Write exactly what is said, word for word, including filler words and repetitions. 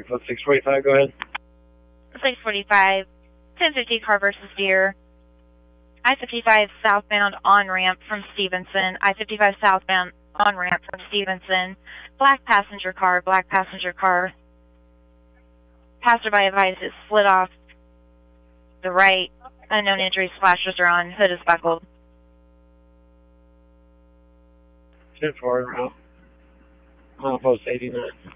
Foot six forty-five, go ahead. six forty-five, ten fifty car versus Deer. I fifty-five southbound on-ramp from Stevenson. I fifty-five southbound on-ramp from Stevenson. Black passenger car, black passenger car. Passerby advised it slid off the right. Unknown injuries, flashers are on. Hood is buckled. ten four, route. Milepost eighty-nine.